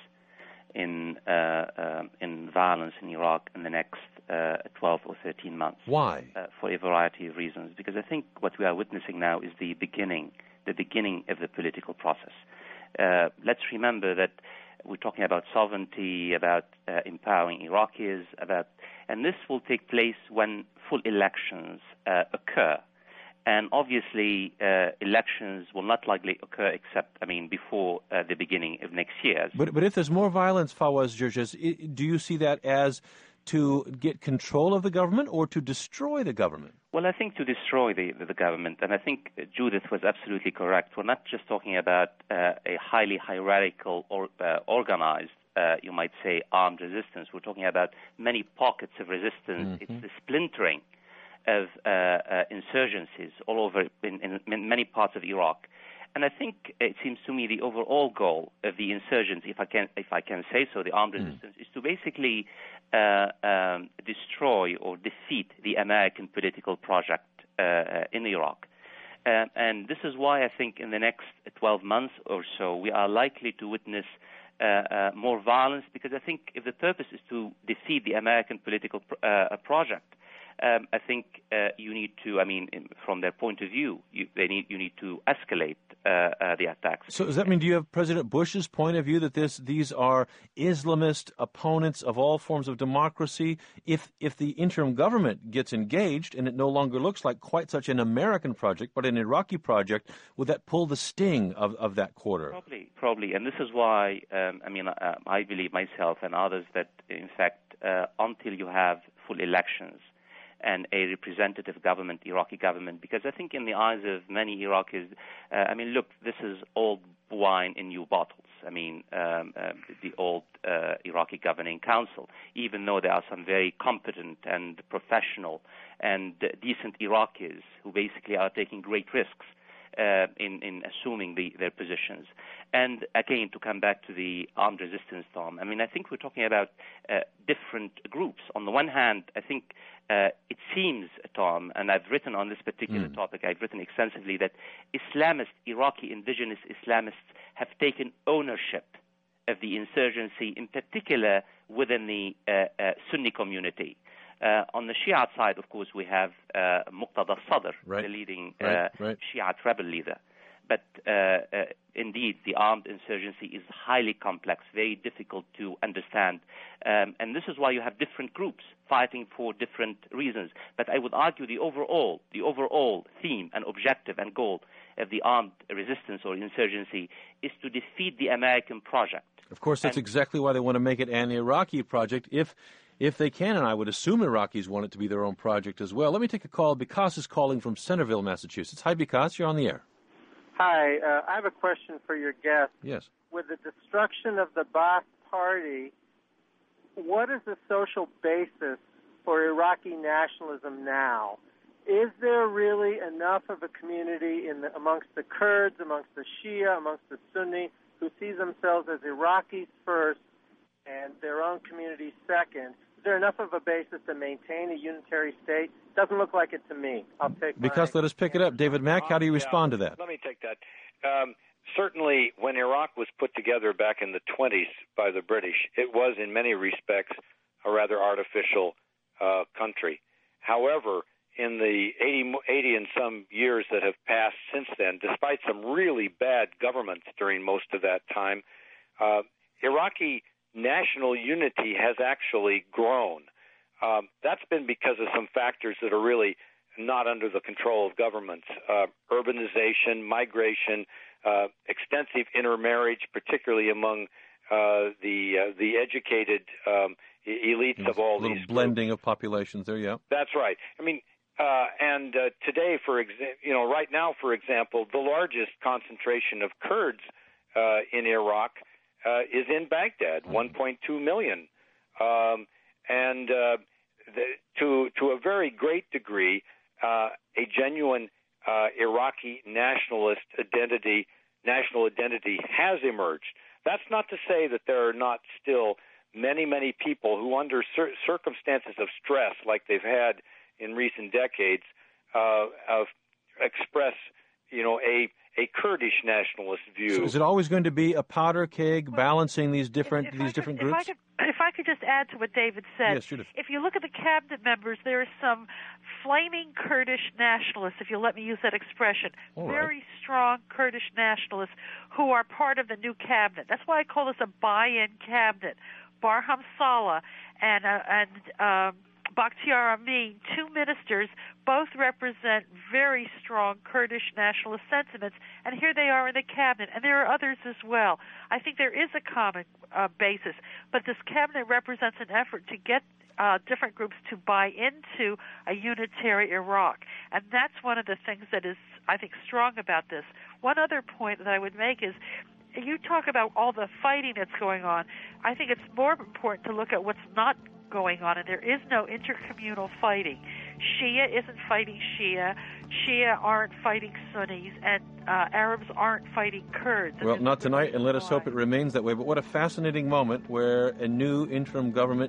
[SPEAKER 6] in uh, uh, in violence in Iraq in the next uh, twelve or thirteen months.
[SPEAKER 1] Why?
[SPEAKER 6] Uh, for a variety of reasons. Because I think what we are witnessing now is the beginning, the beginning of the political process. Uh, let's remember that we're talking about sovereignty, about uh, empowering Iraqis, about, and this will take place when full elections uh, occur. And obviously, uh, elections will not likely occur except, I mean, before uh, the beginning of next year.
[SPEAKER 1] But but if there's more violence, Fawaz Georges, do you see that as to get control of the government or to destroy the government?
[SPEAKER 6] Well, I think to destroy the, the, the government, and I think Judith was absolutely correct. We're not just talking about uh, a highly hierarchical or uh, organized, uh, you might say, armed resistance. We're talking about many pockets of resistance. Mm-hmm. It's the splintering of uh, uh, insurgencies all over in, in, in many parts of Iraq. And I think it seems to me the overall goal of the insurgents, if I can, if I can say so, the armed mm. resistance, is to basically uh, um, destroy or defeat the American political project uh, in Iraq. Uh, and this is why I think in the next twelve months or so we are likely to witness uh, uh, more violence, because I think if the purpose is to defeat the American political pr- uh, project, Um, I think uh, you need to, I mean, in, from their point of view, you, they need, you need to escalate uh, uh, the attacks.
[SPEAKER 1] So does that mean, do you have President Bush's point of view that this these are Islamist opponents of all forms of democracy? If if the interim government gets engaged and it no longer looks like quite such an American project, but an Iraqi project, would that pull the sting of, of that quarter?
[SPEAKER 6] Probably, probably. And this is why, um, I mean, uh, I believe myself and others that, in fact, uh, until you have full elections, and a representative government, Iraqi government, because I think in the eyes of many Iraqis, uh, I mean, look, this is old wine in new bottles. I mean, um, uh, the old uh, Iraqi governing council, even though there are some very competent and professional and uh, decent Iraqis who basically are taking great risks uh, in, in assuming the, their positions. And again, to come back to the armed resistance, Tom, I mean, I think we're talking about uh, different groups. On the one hand, I think uh, it seems, Tom, and I've written on this particular mm. topic, I've written extensively, that Islamists, Iraqi indigenous Islamists, have taken ownership of the insurgency, in particular within the uh, uh, Sunni community. Uh, on the Shiite side, of course, we have uh, Muqtada Sadr,
[SPEAKER 1] right.
[SPEAKER 6] the leading uh,
[SPEAKER 1] right. Right.
[SPEAKER 6] Shiite rebel leader. But uh, uh, indeed, the armed insurgency is highly complex, very difficult to understand. Um, and this is why you have different groups fighting for different reasons. But I would argue the overall, the overall theme and objective and goal of the armed resistance or insurgency is to defeat the American project.
[SPEAKER 1] Of course, that's and, exactly why they want to make it an Iraqi project, if if they can, and I would assume Iraqis want it to be their own project as well. Let me take a call. Bikas is calling from Centerville, Massachusetts. Hi, Bikas, you're on the air.
[SPEAKER 10] Hi, uh, I have a question for your guest.
[SPEAKER 1] Yes.
[SPEAKER 10] With the destruction of the Ba'ath Party, what is the social basis for Iraqi nationalism now? Is there really enough of a community in the, amongst the Kurds, amongst the Shia, amongst the Sunni, who see themselves as Iraqis first and their own community second? Is there enough of a basis to maintain a unitary state? Doesn't look like it to me. I'll take
[SPEAKER 1] Because let us pick it up. David Mack, how do you respond
[SPEAKER 8] yeah,
[SPEAKER 1] to that?
[SPEAKER 8] Let me take that. Um, certainly, when Iraq was put together back in the twenties by the British, it was in many respects a rather artificial uh, country. However, in the eighty, eighty and some years that have passed since then, despite some really bad governments during most of that time, uh, Iraqi national unity has actually grown. Um, that's been because of some factors that are really not under the control of governments. Uh, urbanization, migration, uh, extensive intermarriage, particularly among uh, the uh, the educated um, elites
[SPEAKER 1] There's
[SPEAKER 8] of all
[SPEAKER 1] a little
[SPEAKER 8] these
[SPEAKER 1] blending
[SPEAKER 8] groups.
[SPEAKER 1] of populations there, yeah.
[SPEAKER 8] That's right. I mean, uh, and uh, today, for exa- you know, right now, for example, the largest concentration of Kurds uh, in Iraq uh, is in Baghdad, one point two million. Um, and uh, the, to to a very great degree, uh, a genuine uh, Iraqi nationalist identity, national identity has emerged. That's not to say that there are not still many, many people who, under cir- circumstances of stress like they've had in recent decades, uh, uh, express, you know, a a Kurdish nationalist view.
[SPEAKER 1] So is it always going to be a powder keg balancing these different
[SPEAKER 5] if, if
[SPEAKER 1] these
[SPEAKER 5] could,
[SPEAKER 1] different
[SPEAKER 5] if
[SPEAKER 1] groups?
[SPEAKER 5] I could, if I could just add to what David said,
[SPEAKER 1] yes, Judith.
[SPEAKER 5] If you look at the cabinet members, there are some flaming Kurdish nationalists, if you'll let me use that expression,
[SPEAKER 1] All
[SPEAKER 5] very
[SPEAKER 1] right. strong
[SPEAKER 5] Kurdish nationalists who are part of the new cabinet. That's why I call this a buy-in cabinet. Barham Saleh and uh, and um, Bakhtiar Amin, two ministers, both represent very strong Kurdish nationalist sentiments, and here they are in the cabinet, and there are others as well. I think there is a common uh, basis, but this cabinet represents an effort to get uh, different groups to buy into a unitary Iraq, and that's one of the things that is, I think, strong about this. One other point that I would make is, you talk about all the fighting that's going on. I think it's more important to look at what's not going on, and there is no intercommunal fighting. Shia isn't fighting Shia. Shia aren't fighting Sunnis, and uh, Arabs aren't fighting Kurds.
[SPEAKER 1] Well, not tonight, and let us hope it remains that way. But what a fascinating moment where a new interim government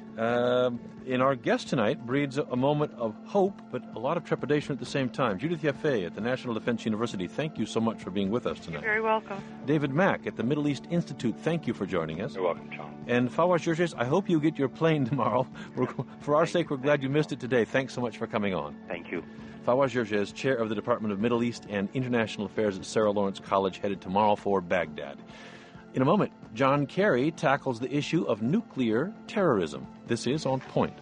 [SPEAKER 1] uh, in our guest tonight breeds a, a moment of hope, but a lot of trepidation at the same time. Judith Yaffe at the National Defense University, thank you so much for being with us tonight.
[SPEAKER 5] You're very welcome.
[SPEAKER 1] David Mack at the Middle East Institute, thank you for joining us.
[SPEAKER 8] You're welcome, John.
[SPEAKER 1] And Fawaz Georges, I hope you get your plane tomorrow. We're, for our sake, we're glad you missed it today. Thanks so much for coming on.
[SPEAKER 6] Thank you.
[SPEAKER 1] Fawaz Georges, chair of the Department of Middle East and International Affairs at Sarah Lawrence College, headed tomorrow for Baghdad. In a moment, John Kerry tackles the issue of nuclear terrorism. This is On Point.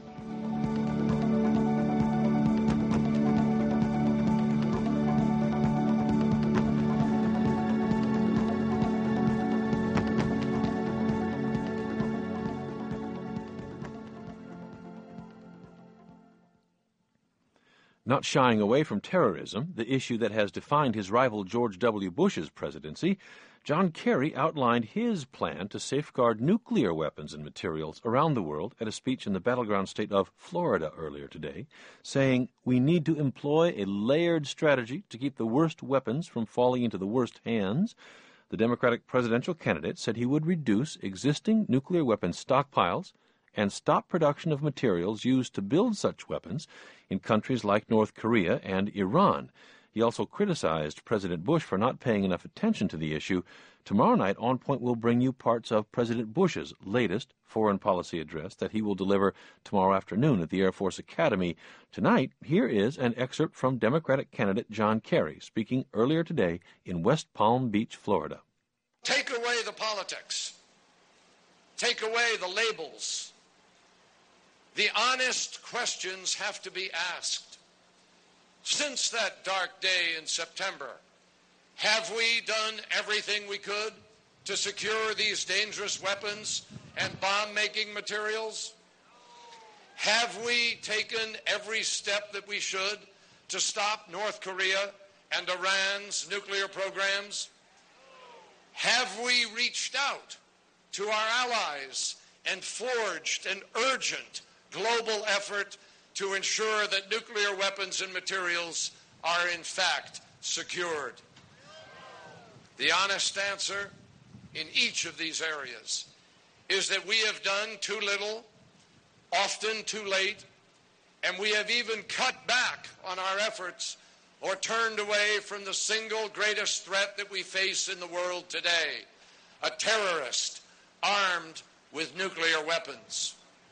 [SPEAKER 1] Not shying away from terrorism, the issue that has defined his rival George W. Bush's presidency, John Kerry outlined his plan to safeguard nuclear weapons and materials around the world at a speech in the battleground state of Florida earlier today, saying, "We need to employ a layered strategy to keep the worst weapons from falling into the worst hands." The Democratic presidential candidate said he would reduce existing nuclear weapons stockpiles and stop production of materials used to build such weapons in countries like North Korea and Iran. He also criticized President Bush for not paying enough attention to the issue. Tomorrow night, On Point will bring you parts of President Bush's latest foreign policy address that he will deliver tomorrow afternoon at the Air Force Academy. Tonight, here is an excerpt from Democratic candidate John Kerry speaking earlier today in West Palm Beach, Florida.
[SPEAKER 11] Take away the politics. Take away the labels. The honest questions have to be asked. Since that dark day in September, have we done everything we could to secure these dangerous weapons and bomb-making materials? Have we taken every step that we should to stop North Korea and Iran's nuclear programs? Have we reached out to our allies and forged an urgent global effort to ensure that nuclear weapons and materials are in fact secured? The honest answer in each of these areas is that we have done too little, often too late, and we have even cut back on our efforts or turned away from the single greatest threat that we face in the world today, a terrorist armed with nuclear weapons.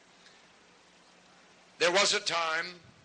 [SPEAKER 11] There was a time,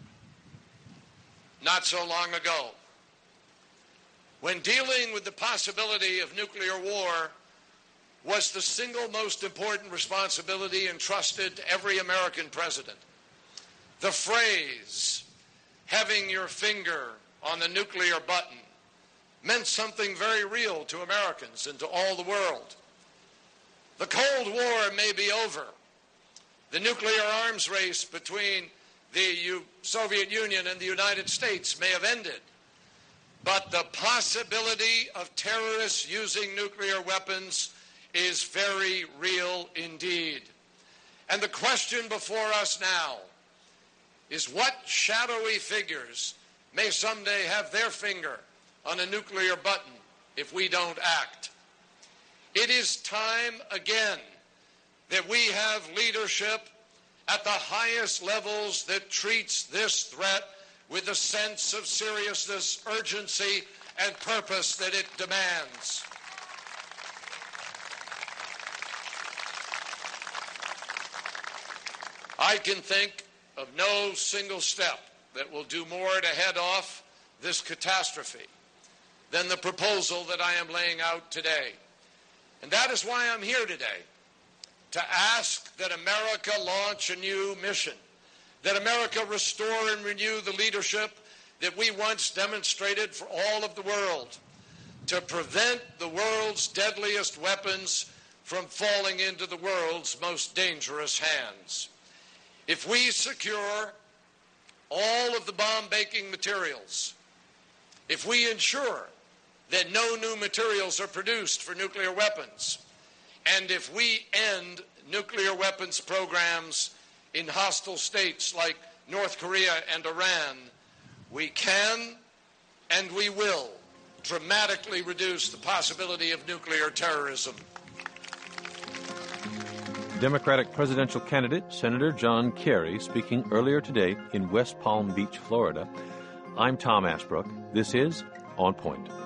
[SPEAKER 11] not so long ago, when dealing with the possibility of nuclear war was the single most important responsibility entrusted to every American president. The phrase, having your finger on the nuclear button, meant something very real to Americans and to all the world. The Cold War may be over. The nuclear arms race between the U- Soviet Union and the United States may have ended. But the possibility of terrorists using nuclear weapons is very real indeed. And the question before us now is what shadowy figures may someday have their finger on a nuclear button if we don't act. It is time again that we have leadership at the highest levels that treats this threat with the sense of seriousness, urgency, and purpose that it demands. I can think of no single step that will do more to head off this catastrophe than the proposal that I am laying out today. And that is why I'm here today, to ask that America launch a new mission, that America restore and renew the leadership that we once demonstrated for all of the world, to prevent the world's deadliest weapons from falling into the world's most dangerous hands. If we secure all of the bomb-making materials, if we ensure that no new materials are produced for nuclear weapons, and if we end nuclear weapons programs in hostile states like North Korea and Iran, we can and we will dramatically reduce the possibility of nuclear terrorism.
[SPEAKER 1] Democratic presidential candidate Senator John Kerry speaking earlier today in West Palm Beach, Florida. I'm Tom Ashbrook. This is On Point.